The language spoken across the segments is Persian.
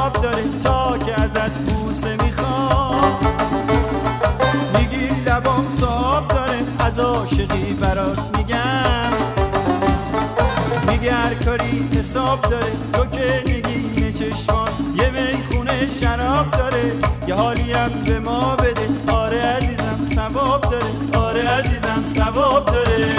حساب داره تا که ازت بوسه میخوام. میگی لبام صاحب داره از عاشقی برات میگم. میگی هر کاری حساب داره تو که نگین چشمان یه میخونه شراب داره یه حالیم به ما بده. آره عزیزم ثواب داره، آره عزیزم ثواب داره.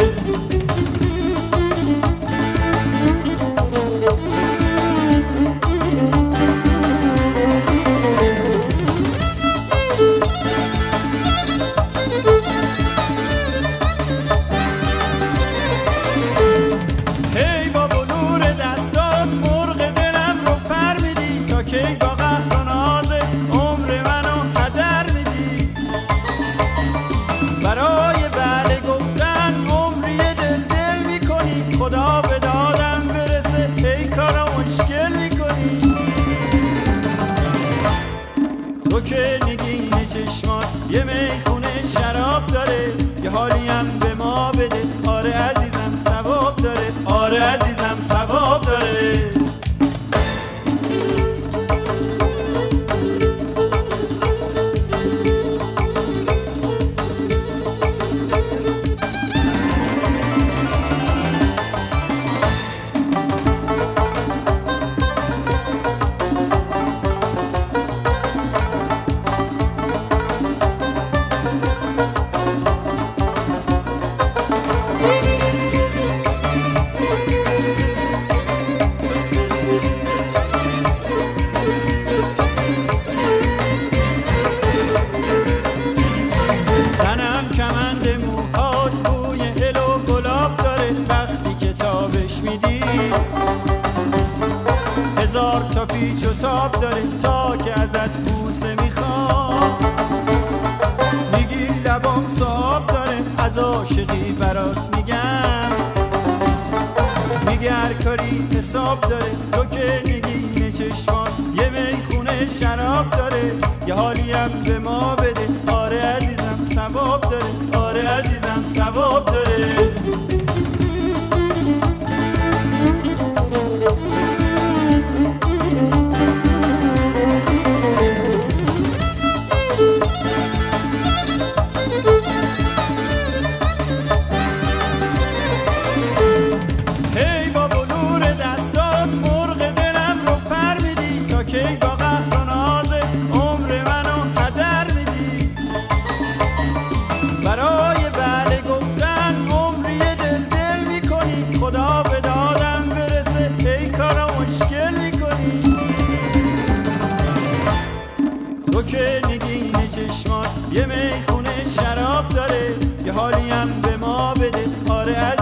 هی بابا نور دستات مرغ دلم رو پر میدی تا کی با قهر و ناز عمر منو هدر میدی. برای بله گفتن عمری دل دل میکنی خدا به دادم برسه ای کارا مشکل میکنی. تو که نگین چشمان یه میخونه شراب داره یه حالیم به ما بده. آره عزیزم ثواب داره، آره عزیزم ثواب داره. زنم کمند موهات بوی هل و گلاب داره وقتی که تابش میدی. هزار تا پیچ و تاب داره تا که ازت بوسه میخوام. میگی لبام صاحب داره از عاشقی برات میگم. میگی هر کاری حساب داره تو که نگین چشمان یه میخونه شراب داره یه حالیم به ما بده. آره عزیزم ثواب داره، آره عزیزم ثواب داره. هی بابا نور دستات مرغ دلم رو پر میدی تا کی با قهر و ناز عمر منو هدر میدی. برای بله گفتن عمری دل دل میکنی خدا به دادم برسه ای کارا مشکل میکنی. تو که نگین چشمان یه میخونه شراب داره یه حالیم به ما بده. آره